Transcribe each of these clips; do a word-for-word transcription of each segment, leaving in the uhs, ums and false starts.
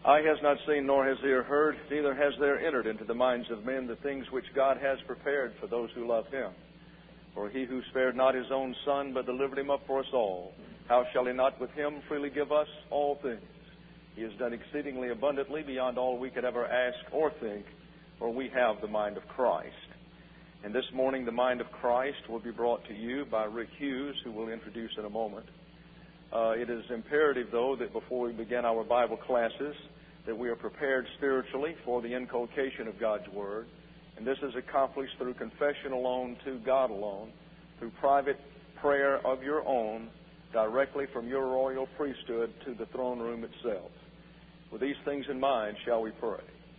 Eye has not seen, nor has ear heard, neither has there entered into the minds of men the things which God has prepared for those who love Him. For He who spared not His own Son, but delivered Him up for us all, how shall He not with Him freely give us all things? He has done exceedingly abundantly beyond all we could ever ask or think, for we have the mind of Christ. And this morning the mind of Christ will be brought to you by Rick Hughes, who will introduce in a moment. Uh, it is imperative, though, that before we begin our Bible classes, that we are prepared spiritually for the inculcation of God's Word. And this is accomplished through confession alone to God alone, through private prayer of your own, directly from your royal priesthood to the throne room itself. With these things in mind, shall we pray?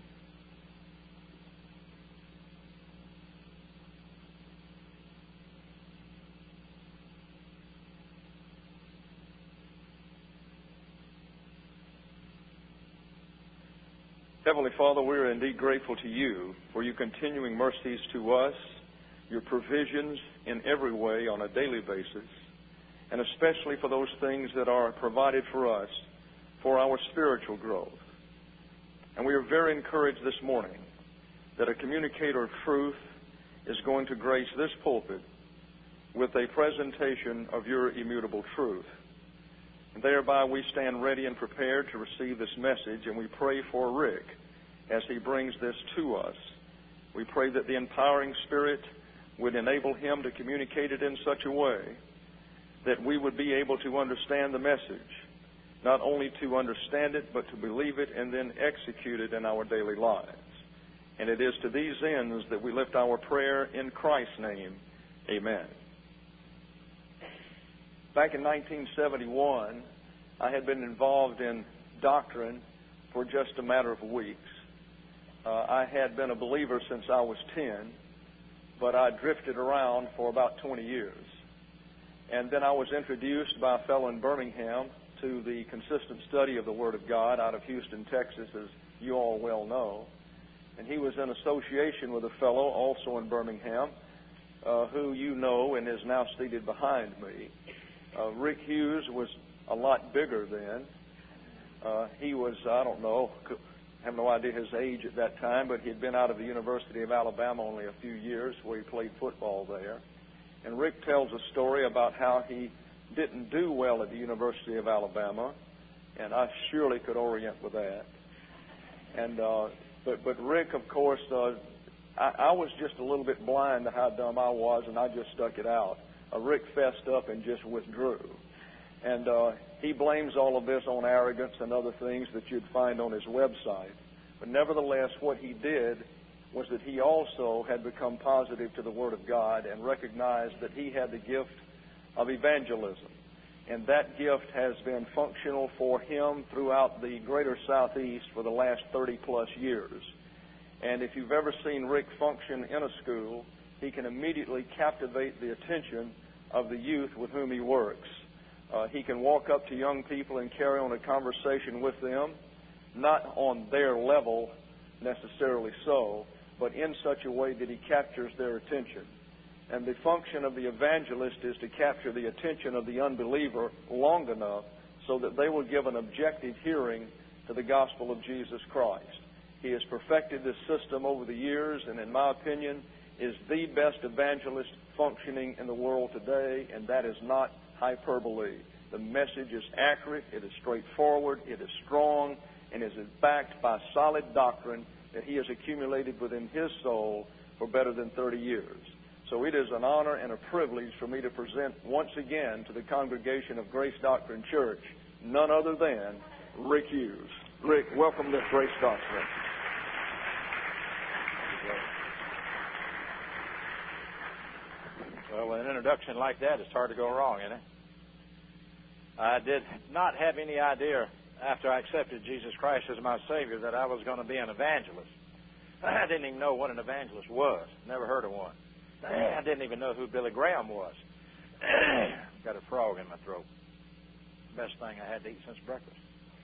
Heavenly Father, we are indeed grateful to you for your continuing mercies to us, your provisions in every way on a daily basis, and especially for those things that are provided for us for our spiritual growth. And we are very encouraged this morning that a communicator of truth is going to grace this pulpit with a presentation of your immutable truth. And thereby we stand ready and prepared to receive this message, and we pray for Rick as he brings this to us. We pray that the empowering Spirit would enable him to communicate it in such a way that we would be able to understand the message, not only to understand it, but to believe it and then execute it in our daily lives. And it is to these ends that we lift our prayer in Christ's name. Amen. Back in nineteen seventy-one, I had been involved in doctrine for just a matter of weeks. Uh, I had been a believer since I was ten, but I drifted around for about twenty years. And then I was introduced by a fellow in Birmingham to the consistent study of the Word of God out of Houston, Texas, as you all well know. And he was in association with a fellow also in Birmingham uh, who you know and is now seated behind me. Uh, Rick Hughes was a lot bigger then. Uh, he was, I don't know, I have no idea his age at that time, but he had been out of the University of Alabama only a few years where he played football there. And Rick tells a story about how he didn't do well at the University of Alabama, and I surely could orient with that. And uh, but but Rick, of course, uh, I, I was just a little bit blind to how dumb I was, and I just stuck it out. Uh, Rick fessed up and just withdrew. And uh, he blames all of this on arrogance and other things that you'd find on his website. But nevertheless, what he did was that he also had become positive to the Word of God and recognized that he had the gift of evangelism. And that gift has been functional for him throughout the greater Southeast for the last thirty plus years. And if you've ever seen Rick function in a school, he can immediately captivate the attention of the youth with whom he works. Uh, he can walk up to young people and carry on a conversation with them, not on their level necessarily so, but in such a way that he captures their attention. And the function of the evangelist is to capture the attention of the unbeliever long enough so that they will give an objective hearing to the gospel of Jesus Christ. He has perfected this system over the years, and in my opinion, is the best evangelist functioning in the world today, and that is not hyperbole. The message is accurate, it is straightforward, it is strong, and it is backed by solid doctrine that he has accumulated within his soul for better than thirty years. So it is an honor and a privilege for me to present once again to the congregation of Grace Doctrine Church none other than Rick Hughes. Rick, welcome to Grace Doctrine. Well, with an introduction like that, it's hard to go wrong, isn't it? I did not have any idea after I accepted Jesus Christ as my Savior that I was going to be an evangelist. I didn't even know what an evangelist was. Never heard of one. I didn't even know who Billy Graham was. Got a frog in my throat. Best thing I had to eat since breakfast.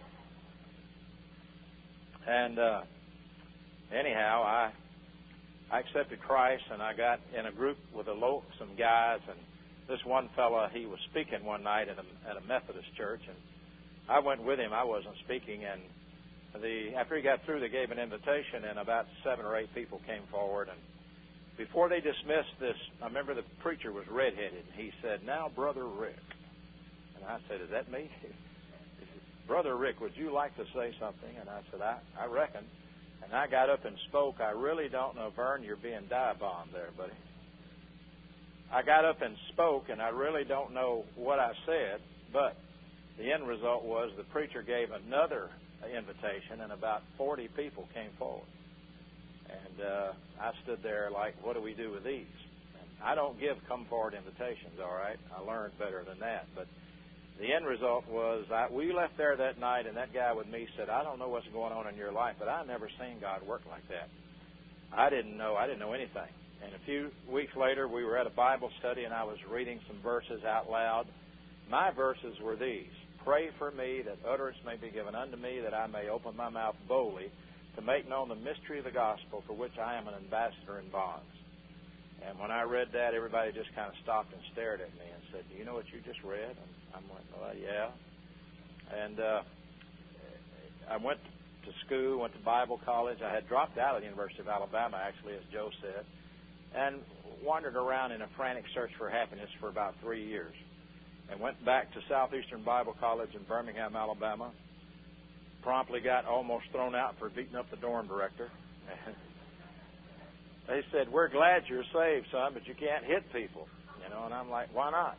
And uh, anyhow, I I accepted Christ, and I got in a group with a low, some guys, and this one fella, he was speaking one night at a, at a Methodist church, and I went with him. I wasn't speaking, and the after he got through, they gave an invitation, and about seven or eight people came forward. And before they dismissed this, I remember the preacher was redheaded, and he said, "Now, Brother Rick." And I said, "Is that me?" He said, "Brother Rick, would you like to say something?" And I said, I, I reckon. And I got up and spoke. I really don't know, Vern, you're being dive-bombed there, buddy. I got up and spoke, and I really don't know what I said, but the end result was the preacher gave another invitation, and about forty people came forward. And uh, I stood there like, what do we do with these? And I don't give come-forward invitations, all right? I learned better than that. But the end result was I, we left there that night, and that guy with me said, "I don't know what's going on in your life, but I've never seen God work like that." I didn't know. I didn't know anything. And a few weeks later, we were at a Bible study, and I was reading some verses out loud. My verses were these: "Pray for me that utterance may be given unto me, that I may open my mouth boldly to make known the mystery of the gospel, for which I am an ambassador in bonds." And when I read that, everybody just kind of stopped and stared at me and said, "Do you know what you just read?" And I'm like, "Well, yeah." And uh, I went to school, went to Bible college. I had dropped out of the University of Alabama, actually, as Joe said, and wandered around in a frantic search for happiness for about three years. And went back to Southeastern Bible College in Birmingham, Alabama. Promptly got almost thrown out for beating up the dorm director. They said, "We're glad you're saved, son, but you can't hit people." You know, and I'm like, "Why not?"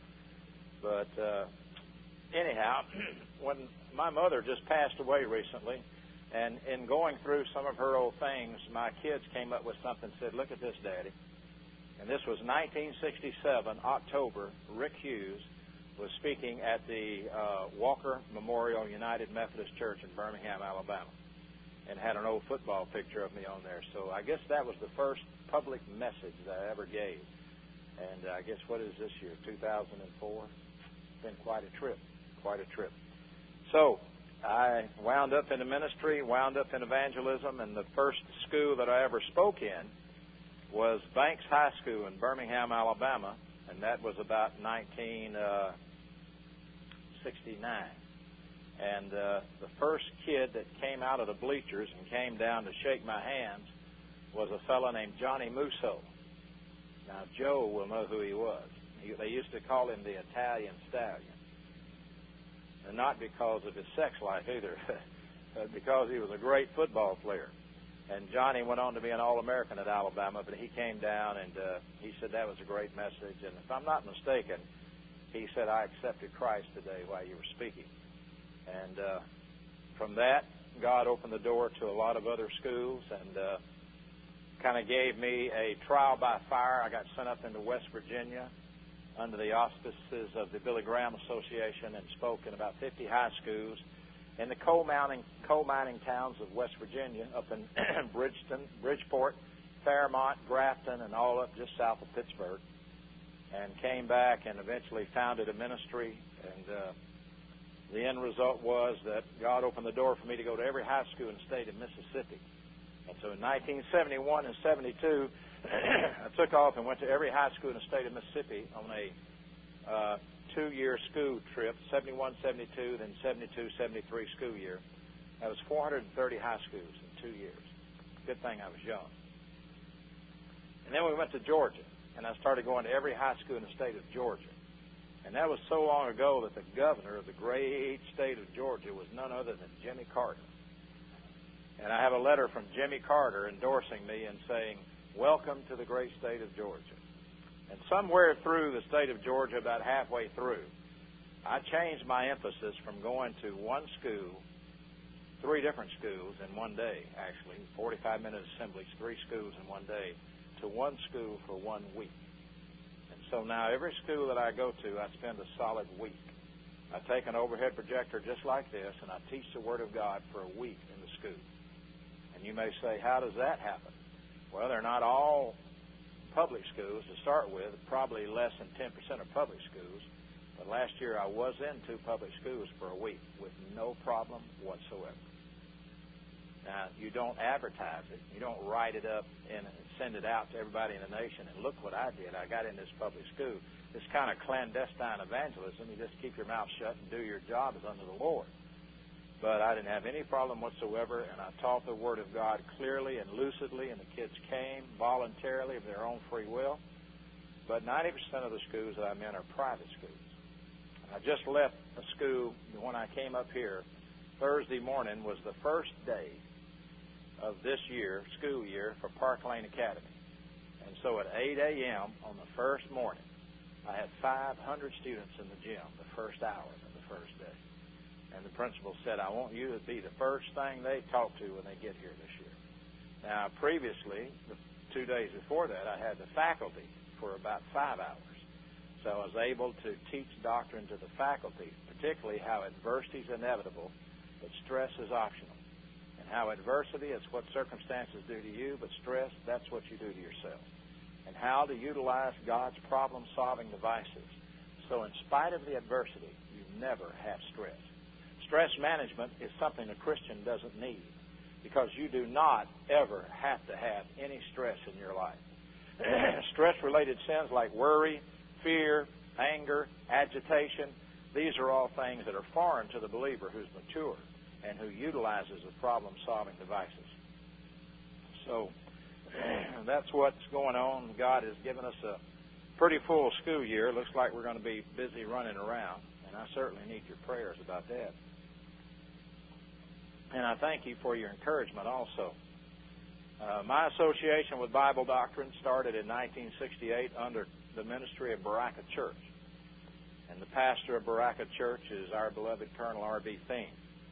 But uh, anyhow, when my mother just passed away recently, and in going through some of her old things, my kids came up with something and said, "Look at this, Daddy." And this was nineteen sixty-seven, October. Rick Hughes was speaking at the uh, Walker Memorial United Methodist Church in Birmingham, Alabama, and had an old football picture of me on there. So I guess that was the first public message that I ever gave. And uh, I guess, what is this year, two thousand four? It's been quite a trip, quite a trip. So I wound up in the ministry, wound up in evangelism, and the first school that I ever spoke in was Banks High School in Birmingham, Alabama, and that was about nineteen sixty-nine. And uh, the first kid that came out of the bleachers and came down to shake my hands was a fellow named Johnny Musso. Now, Joe will know who he was. He, they used to call him the Italian Stallion. And not because of his sex life either, but because he was a great football player. And Johnny went on to be an All-American at Alabama, but he came down and uh, he said that was a great message. And if I'm not mistaken, he said, "I accepted Christ today while you were speaking." And uh, from that, God opened the door to a lot of other schools and uh, kind of gave me a trial by fire. I got sent up into West Virginia under the auspices of the Billy Graham Association and spoke in about fifty high schools in the coal mining, coal mining towns of West Virginia, up in Bridgeton, Bridgeport, Fairmont, Grafton, and all up just south of Pittsburgh, and came back and eventually founded a ministry. And uh, the end result was that God opened the door for me to go to every high school in the state of Mississippi. And so in nineteen seventy-one and seventy-two, I took off and went to every high school in the state of Mississippi on a uh, two-year school trip, seventy-one seventy-two, then seventy-two seventy-three school year. That was four hundred thirty high schools in two years. Good thing I was young. And then we went to Georgia, and I started going to every high school in the state of Georgia. And that was so long ago that the governor of the great state of Georgia was none other than Jimmy Carter. And I have a letter from Jimmy Carter endorsing me and saying, "Welcome to the great state of Georgia." And somewhere through the state of Georgia, about halfway through, I changed my emphasis from going to one school, three different schools in one day, actually, forty-five minute assemblies, three schools in one day, to one school for one week. And so now every school that I go to, I spend a solid week. I take an overhead projector just like this, and I teach the Word of God for a week in the school. And you may say, how does that happen? Well, they're not all public schools to start with, probably less than ten percent are public schools. But last year I was in two public schools for a week with no problem whatsoever. Now, you don't advertise it. You don't write it up and send it out to everybody in the nation, and look what I did. I got in this public school. This kind of clandestine evangelism, you just keep your mouth shut and do your job as unto the Lord. But I didn't have any problem whatsoever, and I taught the Word of God clearly and lucidly, and the kids came voluntarily of their own free will. But ninety percent of the schools that I'm in are private schools. I just left a school when I came up here. Thursday morning was the first day of this year, school year, for Park Lane Academy. And so at eight a.m. on the first morning, I had five hundred students in the gym the first hour of the first day. And the principal said, I want you to be the first thing they talk to when they get here this year. Now, previously, the two days before that, I had the faculty for about five hours. So I was able to teach doctrine to the faculty, particularly how adversity is inevitable, but stress is optional. And how adversity is what circumstances do to you, but stress, that's what you do to yourself. And how to utilize God's problem-solving devices. So in spite of the adversity, you never have stress. Stress management is something a Christian doesn't need, because you do not ever have to have any stress in your life. Stress-related sins like worry, fear, anger, agitation, these are all things that are foreign to the believer who's mature and who utilizes the problem-solving devices. So that's what's going on. God has given us a pretty full school year. Looks like we're going to be busy running around, and I certainly need your prayers about that. And I thank you for your encouragement also. Uh, my association with Bible doctrine started in nineteen sixty-eight under the ministry of Baraka Church. And the pastor of Baraka Church is our beloved Colonel R B Thiem.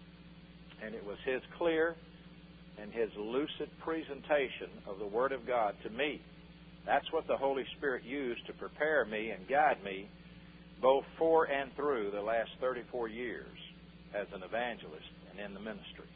And it was his clear and his lucid presentation of the Word of God to me. That's what the Holy Spirit used to prepare me and guide me both for and through the last thirty-four years as an evangelist and in the ministry.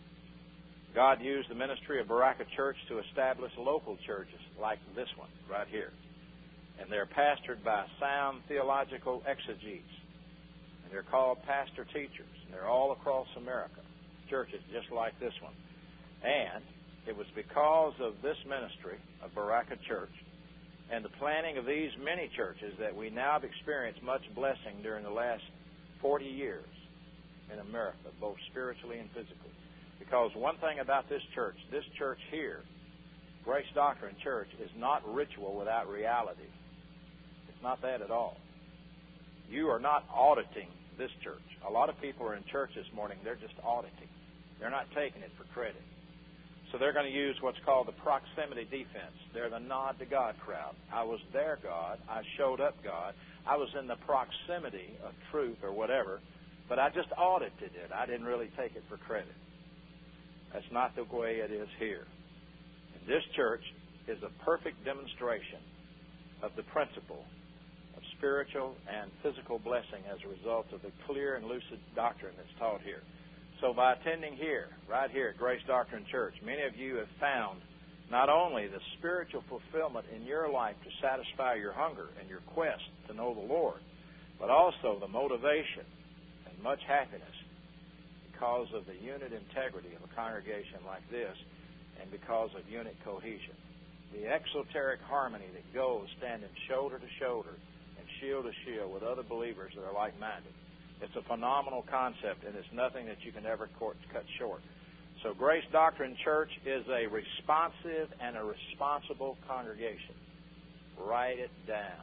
God used the ministry of Baraka Church to establish local churches like this one right here. And they're pastored by sound theological exegetes. And they're called pastor teachers. And they're all across America. Churches just like this one. And it was because of this ministry of Baraka Church and the planning of these many churches that we now have experienced much blessing during the last forty years in America, both spiritually and physically. Because one thing about this church, this church here, Grace Doctrine Church, is not ritual without reality. It's not that at all. You are not auditing this church. A lot of people are in church this morning, they're just auditing. They're not taking it for credit. So they're going to use what's called the proximity defense. They're the nod to God crowd. I was there, God. I showed up, God. I was in the proximity of truth or whatever, but I just audited it. I didn't really take it for credit. That's not the way it is here. And this church is a perfect demonstration of the principle of spiritual and physical blessing as a result of the clear and lucid doctrine that's taught here. So by attending here, right here at Grace Doctrine Church, many of you have found not only the spiritual fulfillment in your life to satisfy your hunger and your quest to know the Lord, but also the motivation and much happiness because of the unit integrity of a congregation like this and because of unit cohesion. The exoteric harmony that goes standing shoulder to shoulder and shield to shield with other believers that are like-minded. It's a phenomenal concept, and it's nothing that you can ever cut short. So Grace Doctrine Church is a responsive and a responsible congregation. Write it down.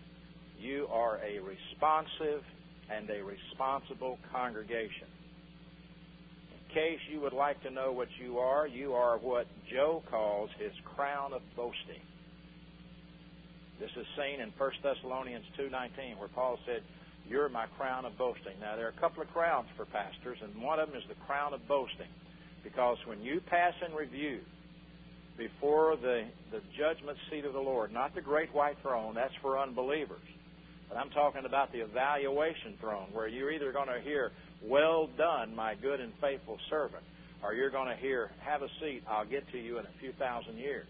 You are a responsive and a responsible congregation. In case you would like to know what you are, you are what Joe calls his crown of boasting. This is seen in First Thessalonians two nineteen, where Paul said, "You're my crown of boasting." Now, there are a couple of crowns for pastors, and one of them is the crown of boasting. Because when you pass in review before the, the judgment seat of the Lord, not the great white throne, that's for unbelievers. But I'm talking about the evaluation throne, where you're either going to hear, "Well done, my good and faithful servant," or you're going to hear, "Have a seat, I'll get to you in a few thousand years."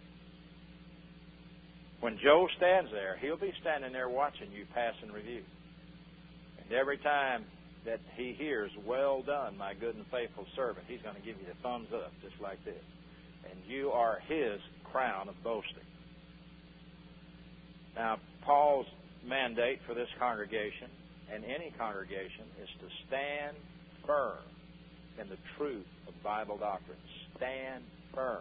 When Joe stands there, he'll be standing there watching you pass in review. And every time that he hears, "Well done, my good and faithful servant," he's going to give you the thumbs up, just like this. And you are his crown of boasting. Now, Paul's mandate for this congregation and any congregation is to stand firm in the truth of Bible doctrine. Stand firm.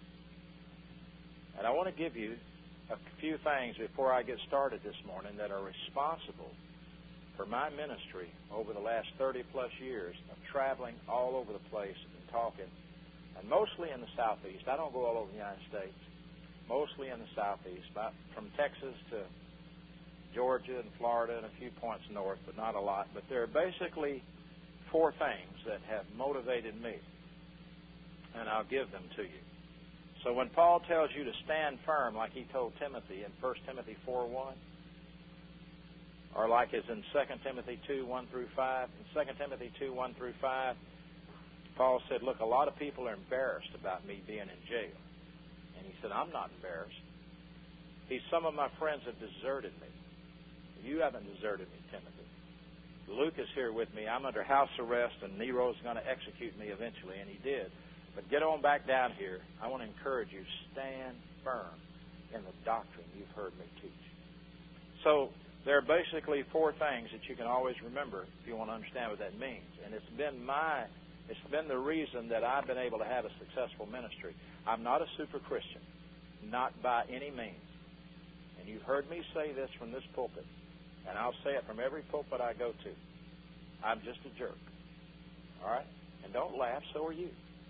And I want to give you a few things before I get started this morning that are responsible for my ministry over the last thirty plus years of traveling all over the place and talking, and mostly in the Southeast. I don't go all over the United States. Mostly in the Southeast, about from Texas to Georgia and Florida and a few points north, but not a lot. But there are basically four things that have motivated me, and I'll give them to you. So when Paul tells you to stand firm, like he told Timothy in First Timothy four one, or like is in Second Timothy two one through five, in Second Timothy two one through five, Paul said, look, a lot of people are embarrassed about me being in jail. And he said, I'm not embarrassed. He, some of my friends have deserted me. You haven't deserted me, Timothy. Luke is here with me. I'm under house arrest, and Nero's going to execute me eventually, and he did. But get on back down here. I want to encourage you, stand firm in the doctrine you've heard me teach. So there are basically four things that you can always remember if you want to understand what that means. And it's been my, it's been the reason that I've been able to have a successful ministry. I'm not a super Christian, not by any means. And you've heard me say this from this pulpit, and I'll say it from every pulpit I go to. I'm just a jerk. All right? And don't laugh, so are you.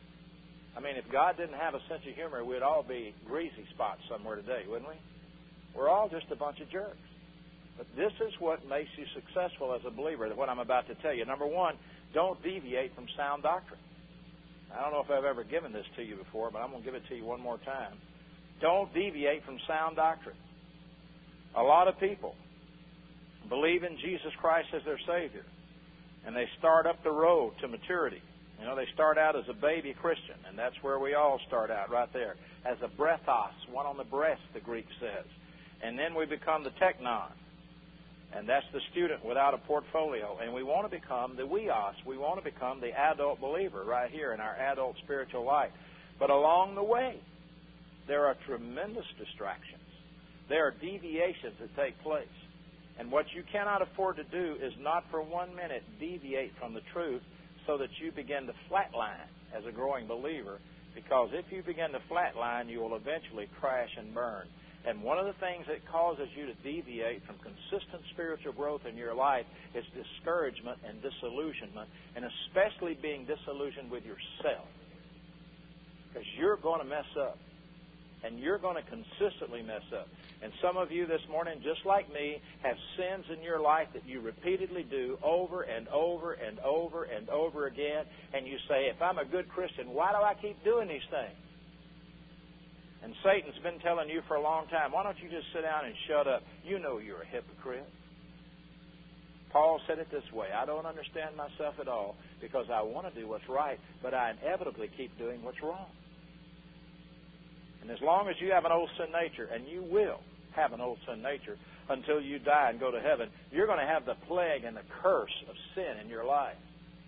I mean, if God didn't have a sense of humor, we'd all be greasy spots somewhere today, wouldn't we? We're all just a bunch of jerks. But this is what makes you successful as a believer, what I'm about to tell you. Number one, don't deviate from sound doctrine. I don't know if I've ever given this to you before, but I'm going to give it to you one more time. Don't deviate from sound doctrine. A lot of people believe in Jesus Christ as their Savior, and they start up the road to maturity. You know, they start out as a baby Christian, and that's where we all start out, right there, as a breathos, one on the breast, the Greek says. And then we become the teknon, and that's the student without a portfolio. And we want to become the weos. We want to become the adult believer right here in our adult spiritual life. But along the way, there are tremendous distractions. There are deviations that take place. And what you cannot afford to do is not for one minute deviate from the truth so that you begin to flatline as a growing believer. Because if you begin to flatline, you will eventually crash and burn. And one of the things that causes you to deviate from consistent spiritual growth in your life is discouragement and disillusionment, and especially being disillusioned with yourself. Because you're going to mess up. And you're going to consistently mess up. And some of you this morning, just like me, have sins in your life that you repeatedly do over and over and over and over again. And you say, if I'm a good Christian, why do I keep doing these things? And Satan's been telling you for a long time, why don't you just sit down and shut up? You know you're a hypocrite. Paul said it this way, I don't understand myself at all because I want to do what's right, but I inevitably keep doing what's wrong. And as long as you have an old sin nature, and you will have an old sin nature until you die and go to heaven, you're going to have the plague and the curse of sin in your life.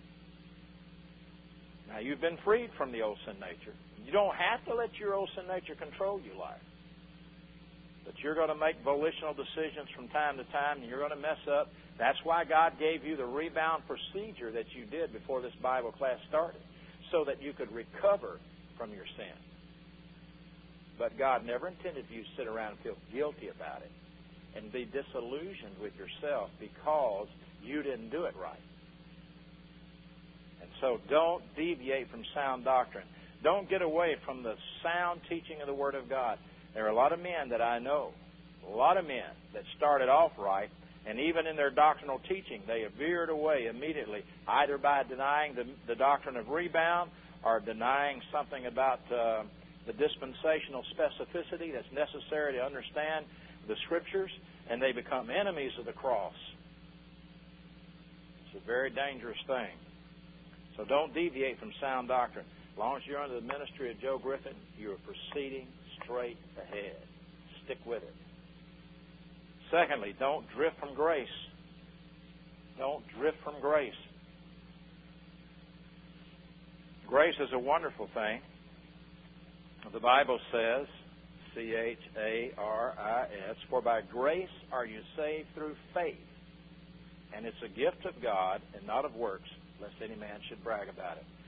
Now, you've been freed from the old sin nature. You don't have to let your old sin nature control your life. But you're going to make volitional decisions from time to time, and you're going to mess up. That's why God gave you the rebound procedure that you did before this Bible class started, so that you could recover from your sin. But God never intended you to sit around and feel guilty about it and be disillusioned with yourself because you didn't do it right. And so don't deviate from sound doctrine. Don't get away from the sound teaching of the Word of God. There are a lot of men that I know, a lot of men that started off right, and even in their doctrinal teaching, they have veered away immediately, either by denying the, the doctrine of rebound or denying something about uh, the dispensational specificity that's necessary to understand the Scriptures, and they become enemies of the cross. It's a very dangerous thing. So don't deviate from sound doctrine. As long as you're under the ministry of Joe Griffin, you're proceeding straight ahead. Stick with it. Secondly, don't drift from grace. Don't drift from grace. Grace is a wonderful thing. The Bible says, C H A R I S, for by grace are you saved through faith. And it's a gift of God and not of works, lest any man should brag about it.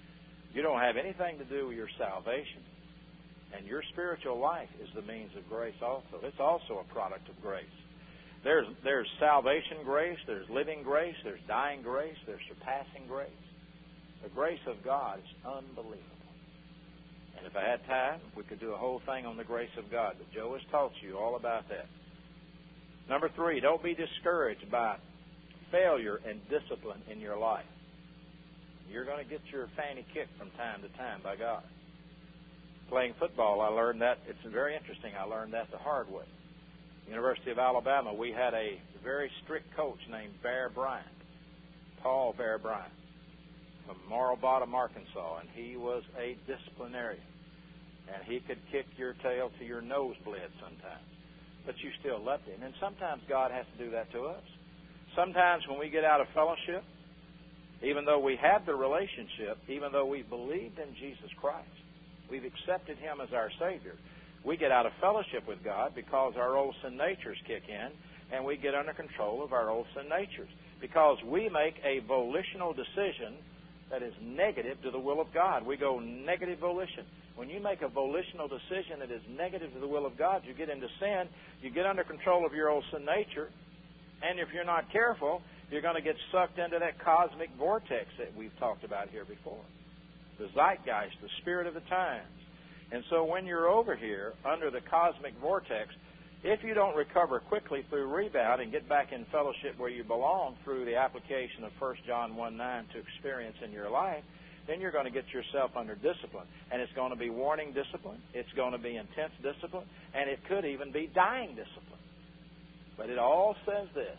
You don't have anything to do with your salvation. And your spiritual life is the means of grace also. It's also a product of grace. There's, there's salvation grace, there's living grace, there's dying grace, there's surpassing grace. The grace of God is unbelievable. And if I had time, we could do a whole thing on the grace of God. But Joe has taught you all about that. Number three, don't be discouraged by failure and discipline in your life. You're going to get your fanny kicked from time to time by God. Playing football, I learned that. It's very interesting. I learned that the hard way. University of Alabama, we had a very strict coach named Bear Bryant, Paul Bear Bryant, from Morrow Bottom, Arkansas, and he was a disciplinarian. And he could kick your tail to your nosebleed sometimes. But you still loved him. And sometimes God has to do that to us. Sometimes when we get out of fellowship, even though we have the relationship, even though we believed in Jesus Christ, we've accepted Him as our Savior, we get out of fellowship with God because our old sin natures kick in, and we get under control of our old sin natures because we make a volitional decision that is negative to the will of God. We go negative volition. When you make a volitional decision that is negative to the will of God, you get into sin, you get under control of your old sin nature, and if you're not careful, you're going to get sucked into that cosmic vortex that we've talked about here before. The zeitgeist, the spirit of the times. And so when you're over here under the cosmic vortex, if you don't recover quickly through rebound and get back in fellowship where you belong through the application of First John one nine to experience in your life, then you're going to get yourself under discipline. And it's going to be warning discipline. It's going to be intense discipline. And it could even be dying discipline. But it all says this.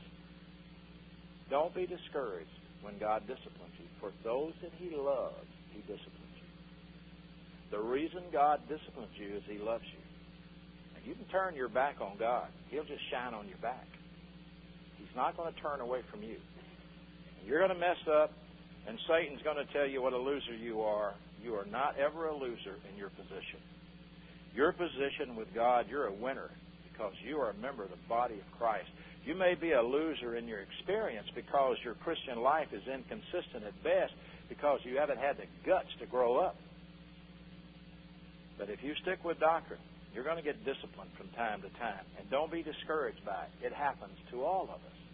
Don't be discouraged when God disciplines you. For those that He loves, He disciplines you. The reason God disciplines you is He loves you. And you can turn your back on God. He'll just shine on your back. He's not going to turn away from you. You're going to mess up, and Satan's going to tell you what a loser you are. You are not ever a loser in your position. Your position with God, you're a winner because you are a member of the body of Christ. You may be a loser in your experience because your Christian life is inconsistent at best because you haven't had the guts to grow up. But if you stick with doctrine, you're going to get disciplined from time to time. And don't be discouraged by it. It happens to all of us.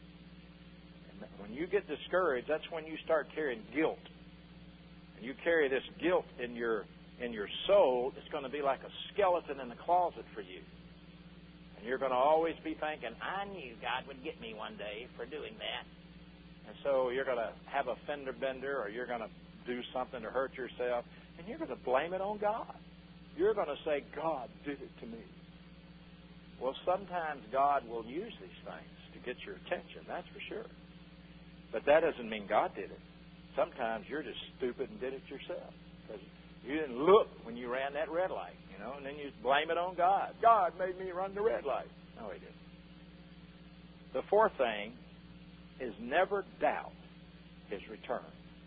And when you get discouraged, that's when you start carrying guilt. And you carry this guilt in your in your soul. It's going to be like a skeleton in the closet for you. And you're going to always be thinking, I knew God would get me one day for doing that. And so you're going to have a fender bender or you're going to do something to hurt yourself, and you're going to blame it on God. You're going to say, God did it to me. Well, sometimes God will use these things to get your attention, that's for sure. But that doesn't mean God did it. Sometimes you're just stupid and did it yourself because you didn't look when you ran that red light, you know, and then you blame it on God. God made me run the red light. No, He didn't. The fourth thing is never doubt His return.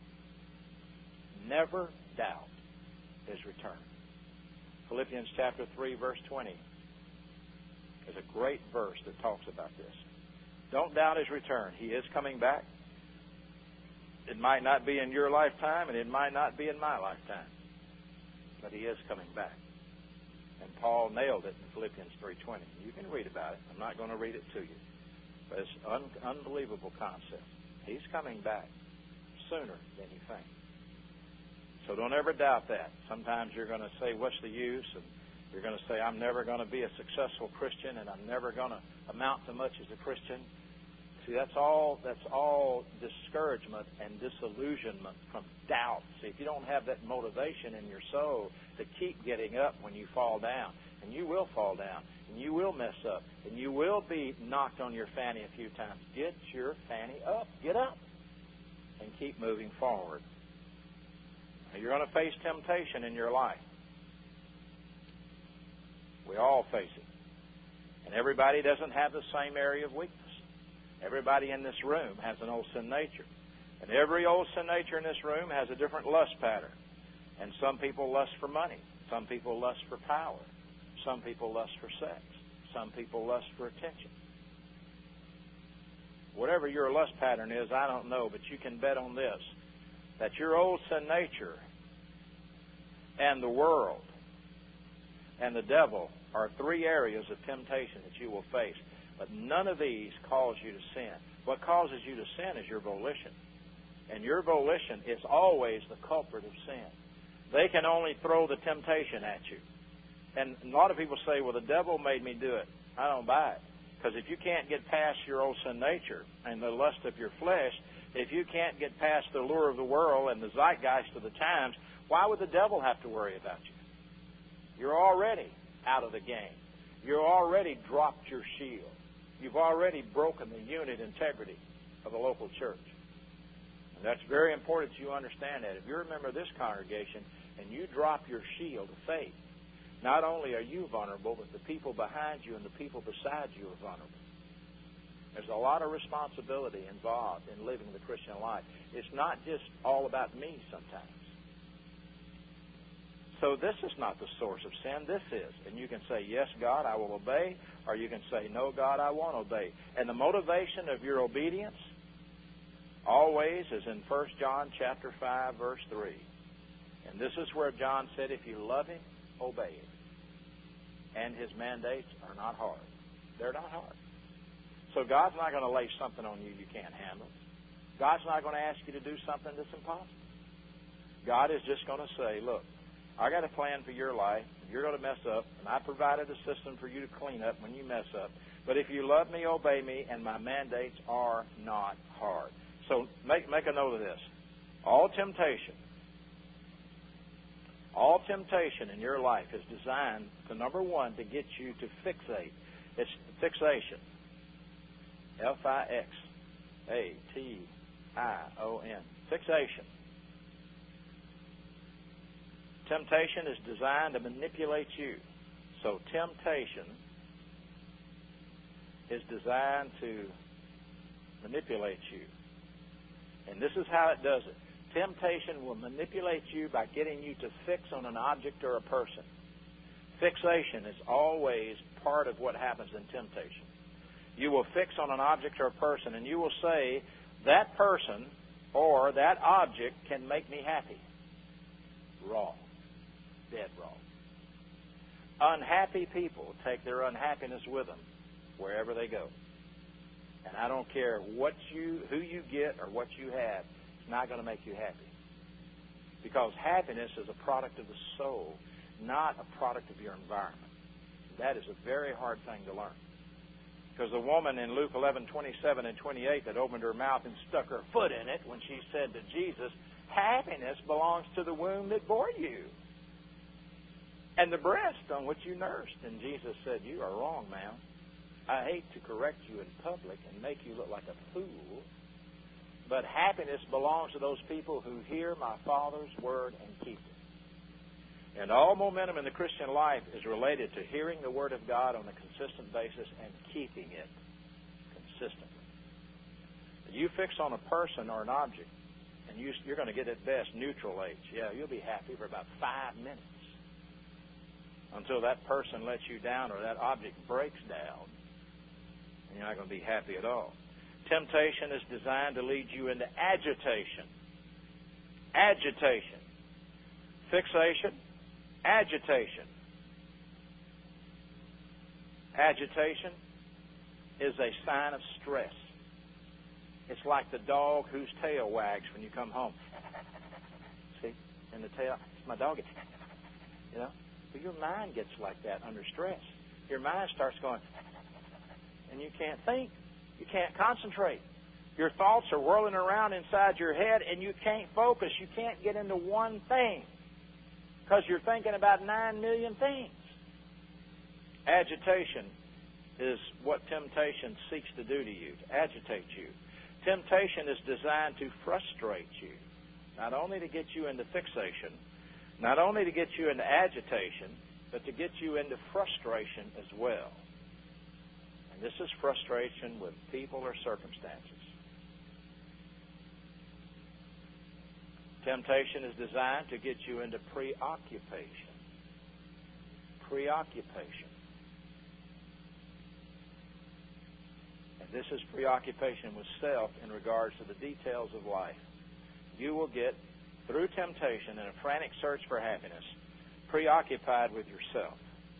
Never doubt His return. Philippians chapter three, verse twenty is a great verse that talks about this. Don't doubt His return. He is coming back. It might not be in your lifetime, and it might not be in my lifetime. But He is coming back. And Paul nailed it in Philippians three twenty. You can read about it. I'm not going to read it to you. But it's an un- unbelievable concept. He's coming back sooner than you think. So don't ever doubt that. Sometimes you're going to say, what's the use? And you're going to say, I'm never going to be a successful Christian, and I'm never going to amount to much as a Christian. See, that's all that's all discouragement and disillusionment from doubt. See, if you don't have that motivation in your soul to keep getting up when you fall down, and you will fall down, and you will mess up, and you will be knocked on your fanny a few times, get your fanny up. Get up and keep moving forward. Now, you're going to face temptation in your life. We all face it. And everybody doesn't have the same area of weakness. Everybody in this room has an old sin nature. And every old sin nature in this room has a different lust pattern. And some people lust for money. Some people lust for power. Some people lust for sex. Some people lust for attention. Whatever your lust pattern is, I don't know, but you can bet on this, that your old sin nature and the world and the devil are three areas of temptation that you will face. But none of these cause you to sin. What causes you to sin is your volition. And your volition is always the culprit of sin. They can only throw the temptation at you. And a lot of people say, well, the devil made me do it. I don't buy it. Because if you can't get past your old sin nature and the lust of your flesh, if you can't get past the lure of the world and the zeitgeist of the times, why would the devil have to worry about you? You're already out of the game. You've already dropped your shield. You've already broken the unit integrity of the local church. And that's very important that you understand that. If you remember this congregation and you drop your shield of faith, not only are you vulnerable, but the people behind you and the people beside you are vulnerable. There's a lot of responsibility involved in living the Christian life. It's not just all about me sometimes. So this is not the source of sin. This is. And you can say, yes, God, I will obey, or you can say, no, God, I won't obey. And the motivation of your obedience always is in First John chapter five, verse three. And this is where John said, if you love Him, obey Him. And His mandates are not hard. They're not hard. So God's not going to lay something on you you can't handle. God's not going to ask you to do something that's impossible. God is just going to say, look, I got a plan for your life. You're going to mess up, and I provided a system for you to clean up when you mess up. But if you love me, obey me, and my mandates are not hard. So make, make a note of this. All temptation, all temptation in your life is designed to, number one, to get you to fixate. It's fixation. F I X A T I O N. Fixation. Temptation is designed to manipulate you. So temptation is designed to manipulate you. And this is how it does it. Temptation will manipulate you by getting you to fix on an object or a person. Fixation is always part of what happens in temptation. You will fix on an object or a person, and you will say, that person or that object can make me happy. Wrong. Dead wrong. Unhappy people take their unhappiness with them wherever they go. And I don't care what you, who you get or what you have, it's not going to make you happy. Because happiness is a product of the soul, not a product of your environment. That is a very hard thing to learn. Because the woman in Luke eleven, twenty-seven and twenty-eight that opened her mouth and stuck her foot in it when she said to Jesus, happiness belongs to the womb that bore you and the breast on which you nursed. And Jesus said, you are wrong, ma'am. I hate to correct you in public and make you look like a fool, but happiness belongs to those people who hear my Father's word and keep it. And all momentum in the Christian life is related to hearing the Word of God on a consistent basis and keeping it consistently. You fix on a person or an object, and you, you're going to get at best neutral H. Yeah, you'll be happy for about five minutes until that person lets you down or that object breaks down, and you're not going to be happy at all. Temptation is designed to lead you into agitation. Agitation. Fixation. Agitation. Agitation is a sign of stress. It's like the dog whose tail wags when you come home. See? And the tail, it's my dog. You know? But your mind gets like that under stress. Your mind starts going, and you can't think. You can't concentrate. Your thoughts are whirling around inside your head, and you can't focus. You can't get into one thing because you're thinking about nine million things. Agitation is what temptation seeks to do to you, to agitate you. Temptation is designed to frustrate you, not only to get you into fixation, not only to get you into agitation, but to get you into frustration as well. And this is frustration with people or circumstances. Temptation is designed to get you into preoccupation. Preoccupation. And this is preoccupation with self in regards to the details of life. You will get, through temptation and a frantic search for happiness, preoccupied with yourself.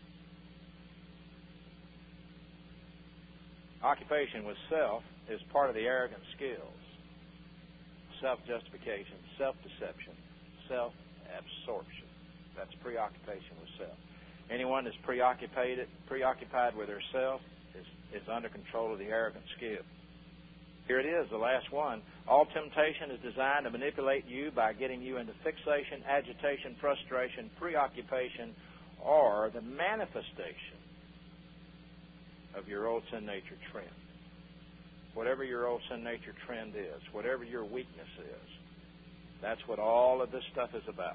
Occupation with self is part of the arrogant skills. Self-justification, self-deception, self-absorption. That's preoccupation with self. Anyone that's preoccupied, preoccupied with herself is, is under control of the arrogant skill. Here it is, the last one. All temptation is designed to manipulate you by getting you into fixation, agitation, frustration, preoccupation, or the manifestation of your old sin nature trend. Whatever your old sin nature trend is, whatever your weakness is, that's what all of this stuff is about.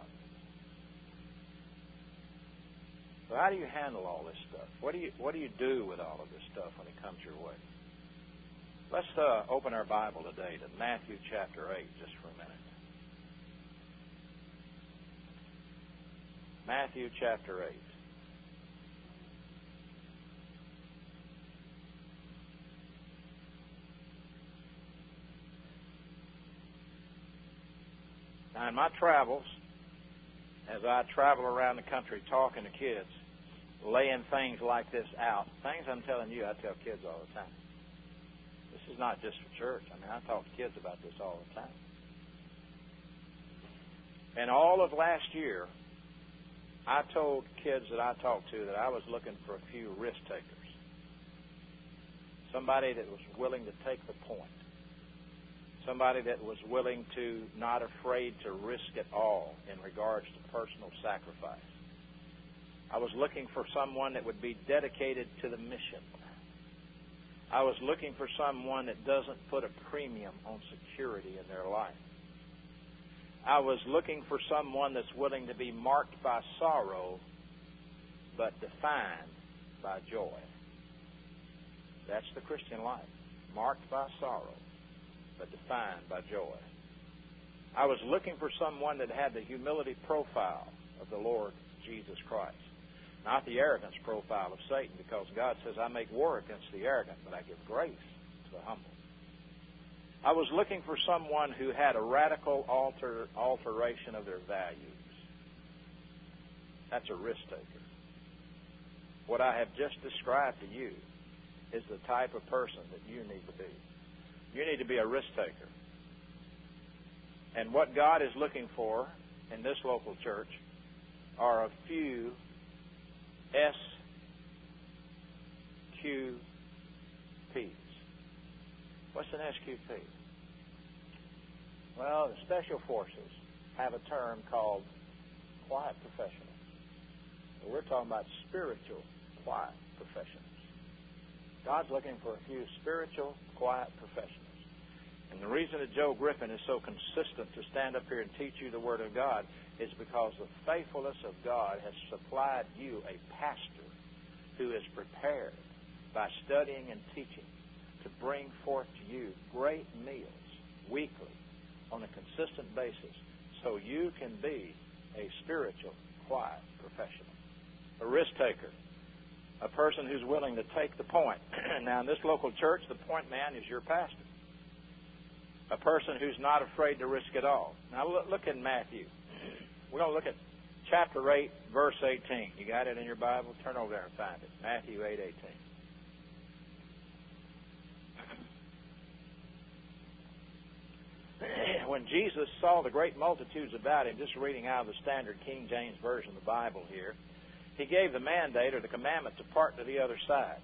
So how do you handle all this stuff? What do you what do you do with all of this stuff when it comes your way? Let's uh, open our Bible today to Matthew chapter eight just for a minute. Matthew chapter eight. Now, in my travels, as I travel around the country talking to kids, laying things like this out, things I'm telling you, I tell kids all the time. This is not just for church. I mean, I talk to kids about this all the time. And all of last year, I told kids that I talked to that I was looking for a few risk takers. Somebody that was willing to take the point. Somebody that was willing to, not afraid to risk it all in regards to personal sacrifice. I was looking for someone that would be dedicated to the mission. I was looking for someone that doesn't put a premium on security in their life. I was looking for someone that's willing to be marked by sorrow, but defined by joy. That's the Christian life. Marked by sorrow, but defined by joy. I was looking for someone that had the humility profile of the Lord Jesus Christ. Not the arrogance profile of Satan, because God says, I make war against the arrogant, but I give grace to the humble. I was looking for someone who had a radical alter, alteration of their values. That's a risk taker. What I have just described to you is the type of person that you need to be. You need to be a risk taker. And what God is looking for in this local church are a few S Q Ps. What's an S Q P? Well, the Special Forces have a term called quiet professionals. So we're talking about spiritual quiet professionals. God's looking for a few spiritual quiet professionals. And the reason that Joe Griffin is so consistent to stand up here and teach you the Word of God is because the faithfulness of God has supplied you a pastor who is prepared by studying and teaching to bring forth to you great meals weekly on a consistent basis so you can be a spiritual, quiet professional, a risk taker, a person who's willing to take the point. Now, in this local church, the point man is your pastor. A person who's not afraid to risk it all. Now, look, look at Matthew. We're going to look at chapter eight, verse eighteen. You got it in your Bible? Turn over there and find it. Matthew eight eighteen. When Jesus saw the great multitudes about him, just reading out of the Standard King James Version of the Bible here, he gave the mandate or the commandment to part to the other side.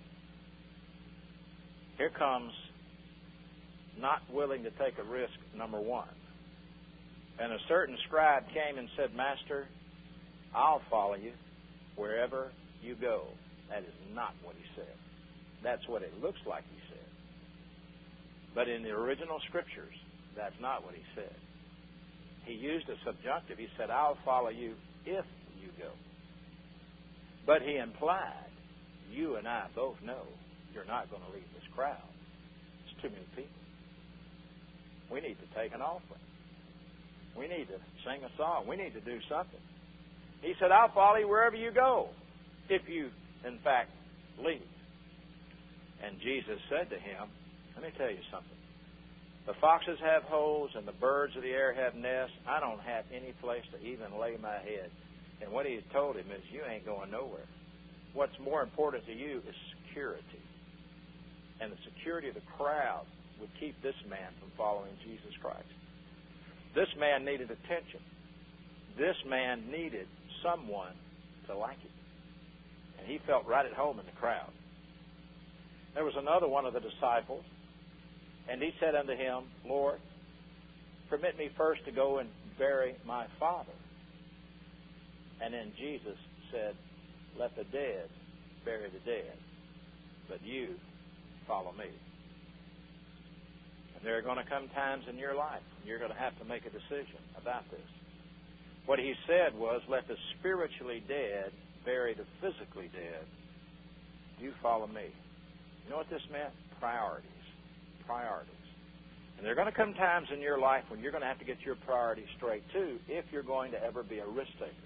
Here comes not willing to take a risk, number one. And a certain scribe came and said, Master, I'll follow you wherever you go. That is not what he said. That's what it looks like he said. But in the original Scriptures, that's not what he said. He used a subjunctive. He said, I'll follow you if you go. But he implied, you and I both know you're not going to leave this crowd. It's too many people. We need to take an offering. We need to sing a song. We need to do something. He said, I'll follow you wherever you go, if you, in fact, leave. And Jesus said to him, let me tell you something. The foxes have holes and the birds of the air have nests. I don't have any place to even lay my head. And what he had told him is, you ain't going nowhere. What's more important to you is security. And the security of the crowd would keep this man from following Jesus Christ. This man needed attention. This man needed someone to like him. And he felt right at home in the crowd. There was another one of the disciples, and he said unto him, Lord, permit me first to go and bury my father. And then Jesus said, let the dead bury the dead, but you follow me. And there are going to come times in your life when you're going to have to make a decision about this. What he said was, let the spiritually dead bury the physically dead. You follow me. You know what this meant? Priorities. Priorities. And there are going to come times in your life when you're going to have to get your priorities straight, too, if you're going to ever be a risk taker.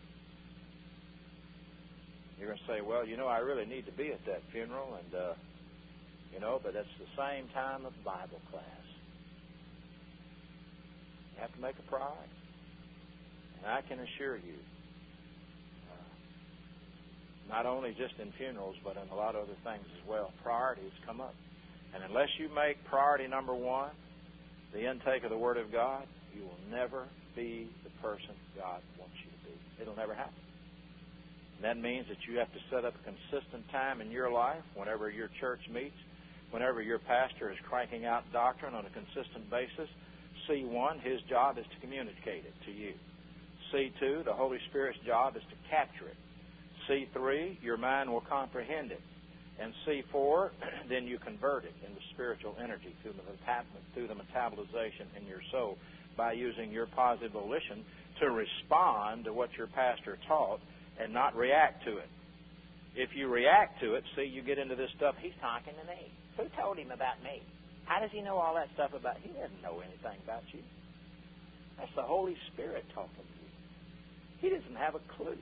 You're going to say, well, you know, I really need to be at that funeral, and, uh, you know, but it's the same time of Bible class. You have to make a priority. And I can assure you, uh, not only just in funerals, but in a lot of other things as well, priorities come up. And unless you make priority number one the intake of the Word of God, you will never be the person God wants you to be. It'll never happen. And that means that you have to set up a consistent time in your life whenever your church meets, whenever your pastor is cranking out doctrine on a consistent basis. C one, his job is to communicate it to you. C two, the Holy Spirit's job is to capture it. C three, your mind will comprehend it. And C four, then you convert it into spiritual energy through the, through the metabolization in your soul by using your positive volition to respond to what your pastor taught and not react to it. If you react to it, see, you get into this stuff, he's talking to me. Who told him about me? How does he know all that stuff about you? He doesn't know anything about you. That's the Holy Spirit talking to you. He doesn't have a clue.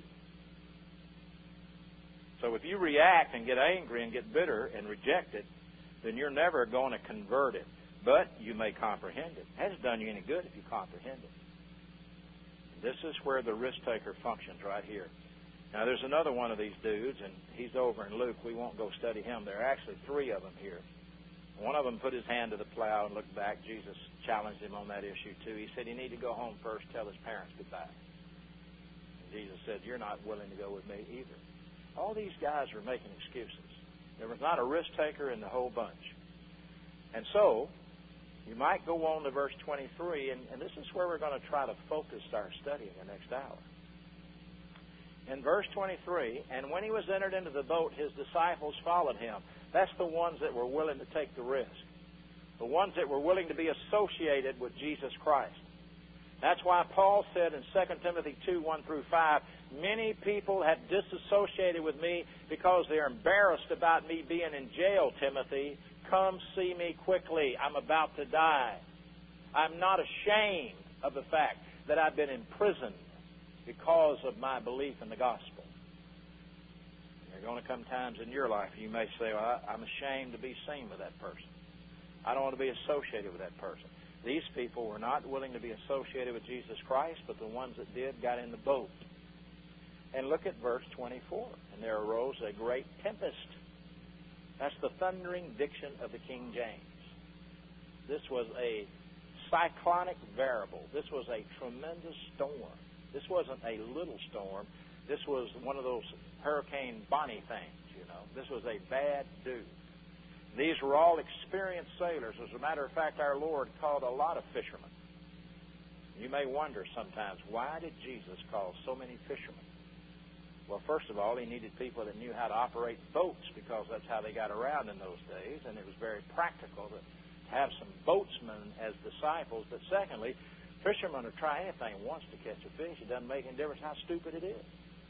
So if you react and get angry and get bitter and reject it, then you're never going to convert it. But you may comprehend it. It hasn't done you any good if you comprehend it. This is where the risk taker functions right here. Now, there's another one of these dudes, and he's over in Luke. We won't go study him. There are actually three of them here. One of them put his hand to the plow and looked back. Jesus challenged him on that issue, too. He said he needed to go home first, tell his parents goodbye. And Jesus said, you're not willing to go with me either. All these guys were making excuses. There was not a risk taker in the whole bunch. And so, you might go on to verse twenty-three, and, and this is where we're going to try to focus our study in the next hour. In verse twenty-three, and when he was entered into the boat, his disciples followed him. That's the ones that were willing to take the risk. The ones that were willing to be associated with Jesus Christ. That's why Paul said in Second Timothy two, one through five, many people have disassociated with me because they're embarrassed about me being in jail, Timothy. Come see me quickly. I'm about to die. I'm not ashamed of the fact that I've been imprisoned because of my belief in the gospel. There are going to come times in your life you may say, well, I'm ashamed to be seen with that person. I don't want to be associated with that person. These people were not willing to be associated with Jesus Christ, but the ones that did got in the boat. And look at verse twenty-four. And there arose a great tempest. That's the thundering diction of the King James. This was a cyclonic variable. This was a tremendous storm. This wasn't a little storm. This was one of those Hurricane Bonnie things, you know. This was a bad dude. These were all experienced sailors. As a matter of fact, our Lord called a lot of fishermen. You may wonder sometimes, why did Jesus call so many fishermen? Well, first of all, he needed people that knew how to operate boats because that's how they got around in those days, and it was very practical to have some boatsmen as disciples. But secondly, fishermen will try anything once to catch a fish. It doesn't make any difference how stupid it is.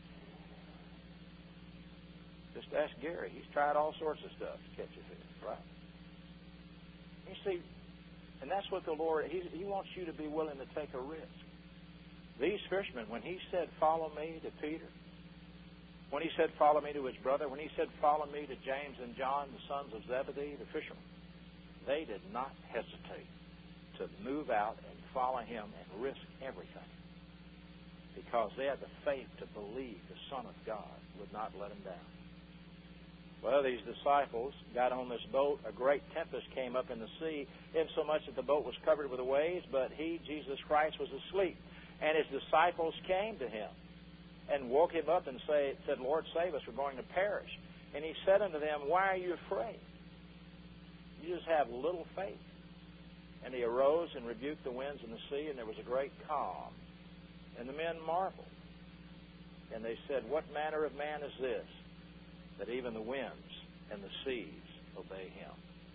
Just ask Gary. He's tried all sorts of stuff to catch a fish, right? You see, and that's what the Lord, he, he wants you to be willing to take a risk. These fishermen, when he said, follow me to Peter, when he said, follow me to his brother, when he said, follow me to James and John, the sons of Zebedee, the fishermen, they did not hesitate to move out and follow him and risk everything. because they had the faith to believe the Son of God would not let them down. Well, these disciples got on this boat. A great tempest came up in the sea, insomuch that the boat was covered with waves, but he, Jesus Christ, was asleep. And his disciples came to him and woke him up and say, said, Lord, save us, we're going to perish. And he said unto them, why are you afraid? You just have little faith. And he arose and rebuked the winds and the sea, and there was a great calm. And the men marveled. And they said, what manner of man is this, that even the winds and the seas obey him?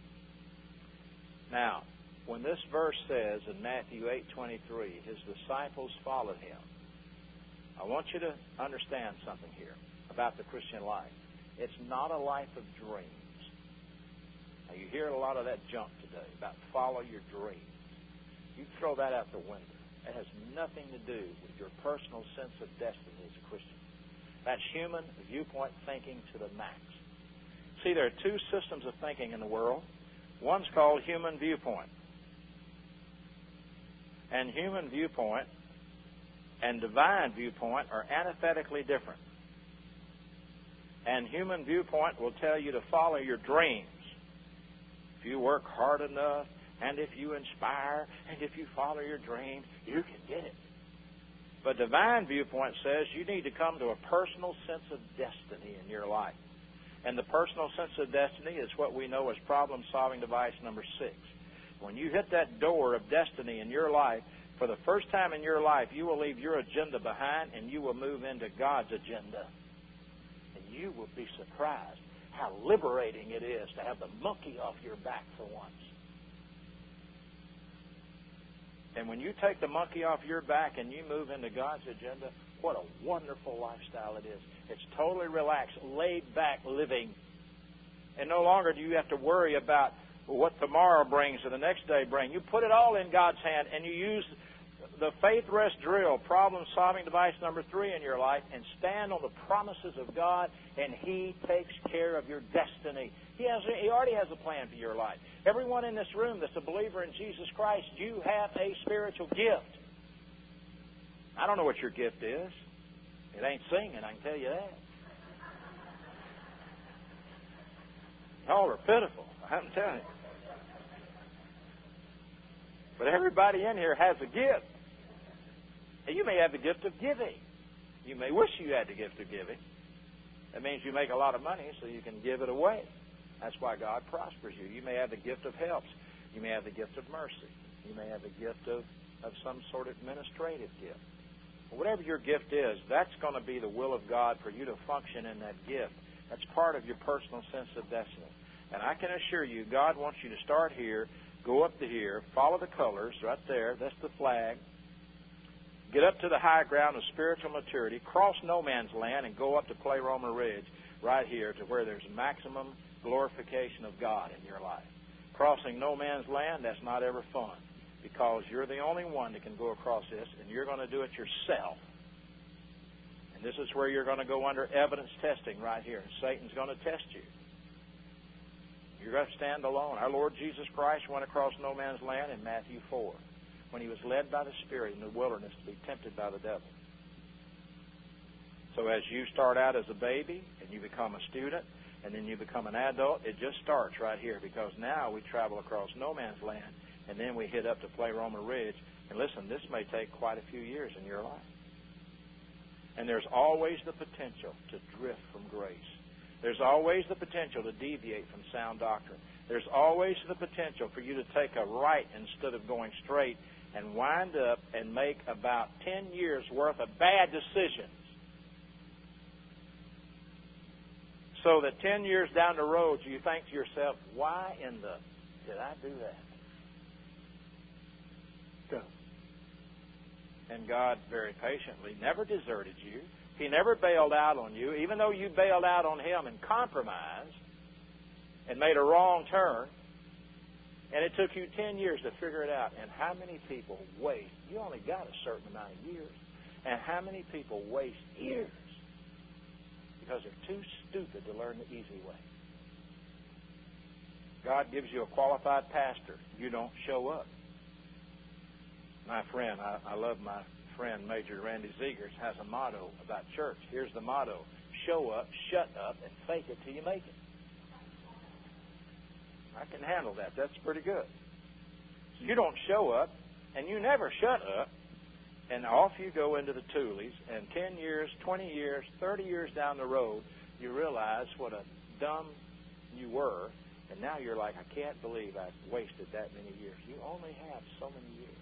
Now, when this verse says in Matthew eight twenty-three, his disciples followed him, I want you to understand something here about the Christian life. It's not a life of dreams. Now, you hear a lot of that junk today about follow your dreams. You throw that out the window. It has nothing to do with your personal sense of destiny as a Christian. That's human viewpoint thinking to the max. See, there are two systems of thinking in the world. One's called human viewpoint. And human viewpoint and divine viewpoint are antithetically different. And human viewpoint will tell you to follow your dreams. If you work hard enough, and if you inspire, and if you follow your dreams, you can get it. But divine viewpoint says you need to come to a personal sense of destiny in your life. And the personal sense of destiny is what we know as problem-solving device number six. When you hit that door of destiny in your life, for the first time in your life, you will leave your agenda behind and you will move into God's agenda. And you will be surprised how liberating it is to have the monkey off your back for once. And when you take the monkey off your back and you move into God's agenda, what a wonderful lifestyle it is. It's totally relaxed, laid-back living. And no longer do you have to worry about what tomorrow brings or the next day brings. You put it all in God's hand and you use the faith rest drill, problem-solving device number three in your life, and stand on the promises of God, and He takes care of your destiny. He has, He already has a plan for your life. Everyone in this room that's a believer in Jesus Christ, you have a spiritual gift. I don't know what your gift is. It ain't singing, I can tell you that. Y'all are pitiful, I can tell you. But everybody in here has a gift. And you may have the gift of giving. You may wish you had the gift of giving. That means you make a lot of money so you can give it away. That's why God prospers you. You may have the gift of helps. You may have the gift of mercy. You may have the gift of, of some sort of administrative gift. But whatever your gift is, that's going to be the will of God for you to function in that gift. That's part of your personal sense of destiny. And I can assure you, God wants you to start here, go up to here, follow the colors right there. That's the flag. Get up to the high ground of spiritual maturity, cross no man's land, and go up to Pleroma Ridge right here to where there's maximum glorification of God in your life. Crossing no man's land, that's not ever fun because you're the only one that can go across this, and you're going to do it yourself. And this is where you're going to go under evidence testing right here. Satan's going to test you. You're going to stand alone. Our Lord Jesus Christ went across no man's land in Matthew four. When he was led by the Spirit in the wilderness to be tempted by the devil. So as you start out as a baby and you become a student and then you become an adult, it just starts right here because now we travel across no man's land and then we hit up to Pleroma Ridge. And listen, this may take quite a few years in your life. And there's always the potential to drift from grace. There's always the potential to deviate from sound doctrine. There's always the potential for you to take a right instead of going straight and wind up and make about ten years worth of bad decisions. So that ten years down the road you think to yourself, why in the did I do that? So, and God very patiently never deserted you. He never bailed out on you, even though you bailed out on Him and compromised and made a wrong turn. And it took you ten years to figure it out. And how many people waste, you only got a certain amount of years, and how many people waste years because they're too stupid to learn the easy way. God gives you a qualified pastor. You don't show up. My friend, I, I love my friend, Major Randy Zegers, has a motto about church. Here's the motto: show up, shut up, and fake it till you make it. I can handle that. That's pretty good. You don't show up, and you never shut up, and off you go into the toolies, and ten years, twenty years, thirty years down the road, you realize what a dumb you were, and now you're like, I can't believe I've wasted that many years. You only have so many years.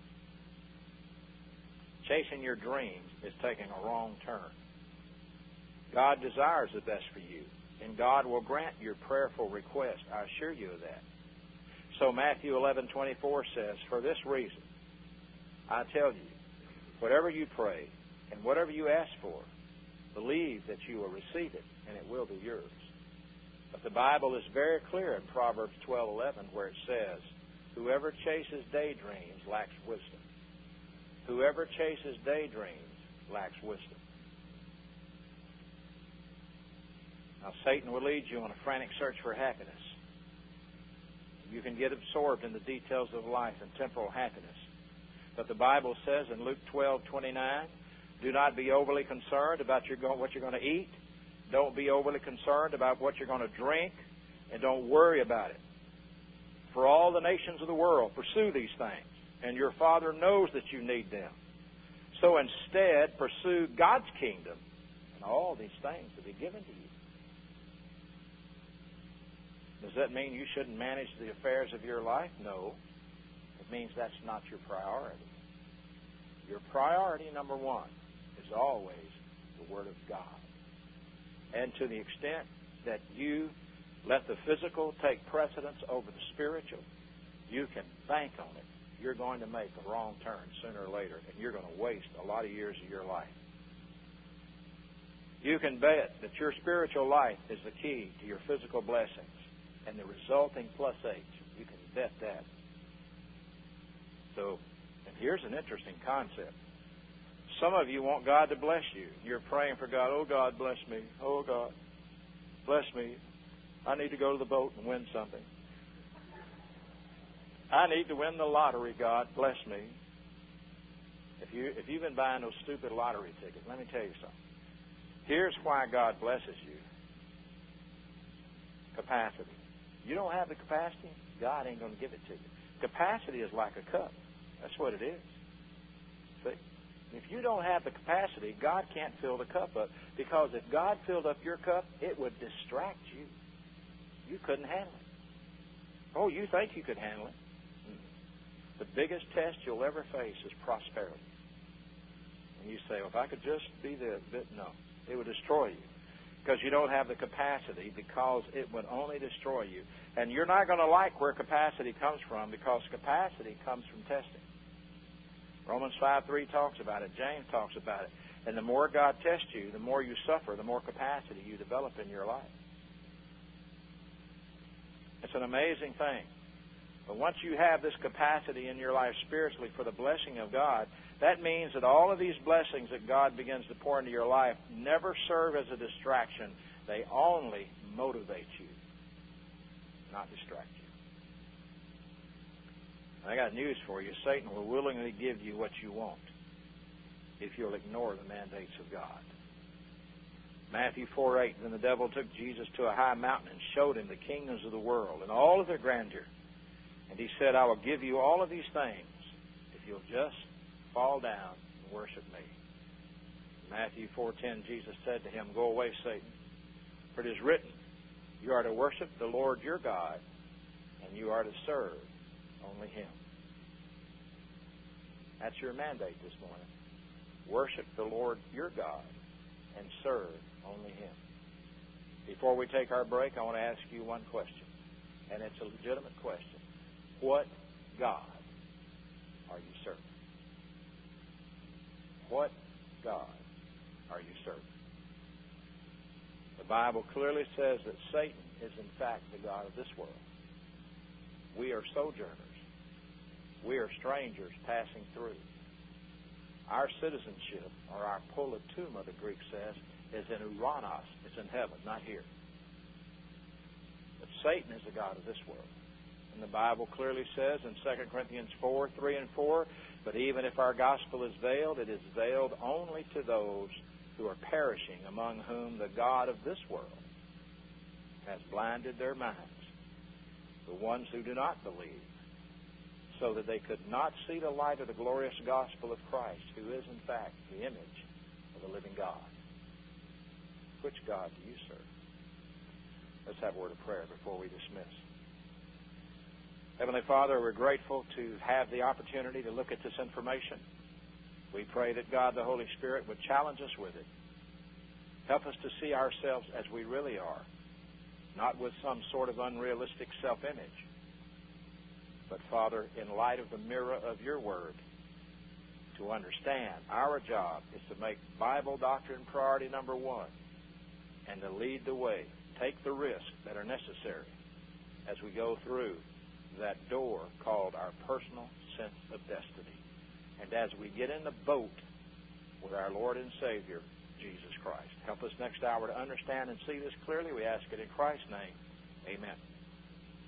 Chasing your dreams is taking a wrong turn. God desires the best for you, and God will grant your prayerful request. I assure you of that. So Matthew eleven twenty-four says, for this reason, I tell you, whatever you pray and whatever you ask for, believe that you will receive it, and it will be yours. But the Bible is very clear in Proverbs twelve eleven, where it says, whoever chases daydreams lacks wisdom. Whoever chases daydreams lacks wisdom. Now, Satan will lead you on a frantic search for happiness. You can get absorbed in the details of life and temporal happiness. But the Bible says in Luke twelve twenty-nine, do not be overly concerned about your go- what you're going to eat. Don't be overly concerned about what you're going to drink. And don't worry about it. For all the nations of the world pursue these things, and your Father knows that you need them. So instead, pursue God's kingdom, and all these things will be given to you. Does that mean you shouldn't manage the affairs of your life? No. It means that's not your priority. Your priority, number one, is always the Word of God. And to the extent that you let the physical take precedence over the spiritual, you can bank on it. You're going to make a wrong turn sooner or later, and you're going to waste a lot of years of your life. You can bet that your spiritual life is the key to your physical blessings and the resulting plus H. You can bet that. So, and here's an interesting concept. Some of you want God to bless you. You're praying for God. Oh, God, bless me. Oh, God, bless me. I need to go to the boat and win something. I need to win the lottery, God, bless me. If, you, if you've been buying those stupid lottery tickets, let me tell you something. Here's why God blesses you. Capacity. You don't have the capacity, God ain't going to give it to you. Capacity is like a cup. That's what it is. See? If you don't have the capacity, God can't fill the cup up. Because if God filled up your cup, it would distract you. You couldn't handle it. Oh, you think you could handle it. The biggest test you'll ever face is prosperity. And you say, well, if I could just be this, but no. It would destroy you. Because you don't have the capacity, because it would only destroy you. And you're not going to like where capacity comes from, because capacity comes from testing. Romans five three talks about it. James talks about it. And the more God tests you, the more you suffer, the more capacity you develop in your life. It's an amazing thing. But once you have this capacity in your life spiritually for the blessing of God, that means that all of these blessings that God begins to pour into your life never serve as a distraction. They only motivate you, not distract you. I got news for you. Satan will willingly give you what you want if you'll ignore the mandates of God. Matthew four eight, then the devil took Jesus to a high mountain and showed him the kingdoms of the world and all of their grandeur. And he said, I will give you all of these things if you'll just fall down and worship me. Matthew four ten, Jesus said to him, go away, Satan, for it is written, you are to worship the Lord your God, and you are to serve only Him. That's your mandate this morning. Worship the Lord your God and serve only Him. Before we take our break, I want to ask you one question, and it's a legitimate question. What God are you serving? What God are you serving? The Bible clearly says that Satan is in fact the god of this world. We are sojourners. We are strangers passing through. Our citizenship, or our polituma, the Greek says, is in Uranos. It's in heaven, not here. But Satan is the god of this world. And the Bible clearly says in Second Corinthians four, three and four, but even if our gospel is veiled, it is veiled only to those who are perishing, among whom the God of this world has blinded their minds, the ones who do not believe, so that they could not see the light of the glorious gospel of Christ, who is in fact the image of the living God. Which God do you serve? Let's have a word of prayer before we dismiss. Heavenly Father, we're grateful to have the opportunity to look at this information. We pray that God, the Holy Spirit, would challenge us with it. Help us to see ourselves as we really are, not with some sort of unrealistic self-image, but, Father, in light of the mirror of your word, to understand our job is to make Bible doctrine priority number one and to lead the way, take the risks that are necessary as we go through that door called our personal sense of destiny. And as we get in the boat with our Lord and Savior, Jesus Christ. Help us next hour to understand and see this clearly. We ask it in Christ's name. Amen.